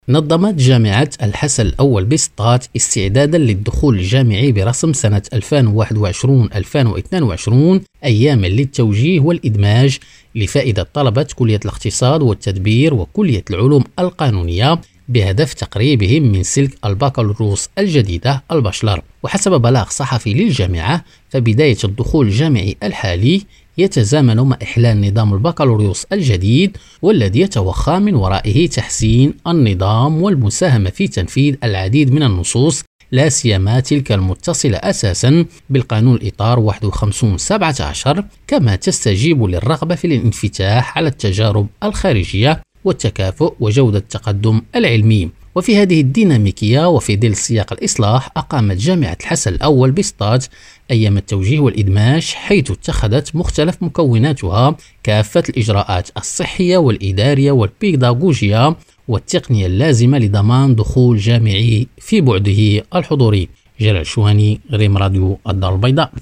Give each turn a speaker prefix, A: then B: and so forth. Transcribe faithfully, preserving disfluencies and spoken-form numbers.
A: نظمت جامعة الحسن الأول بسطات استعدادا للدخول الجامعي برسم سنة ألفين وواحد وعشرين ألفين واثنين وعشرين أياما للتوجيه والإدماج لفائدة طلبة كلية الاقتصاد والتدبير وكلية العلوم القانونية بهدف تقريبهم من سلك البكالوريوس الجديدة البشلر. وحسب بلاغ صحفي للجامعة فبداية الدخول الجامعي الحالي يتزامن مع إحلال نظام البكالوريوس الجديد، والذي يتوخى من ورائه تحسين النظام والمساهمة في تنفيذ العديد من النصوص، لا سيما تلك المتصلة أساسا بالقانون الإطار واحد وخمسين سبعة عشر، كما تستجيب للرغبة في الانفتاح على التجارب الخارجية والتكافؤ وجودة التقدم العلمي. وفي هذه الديناميكية وفي ظل سياق الإصلاح، أقامت جامعة الحسن الأول بسطات أيام التوجيه والإدماج، حيث اتخذت مختلف مكوناتها كافة الإجراءات الصحية والإدارية والبيداغوجية والتقنية اللازمة لضمان دخول جامعي في بعده الحضوري. جلال شوهاني، ريم راديو الدار البيضاء.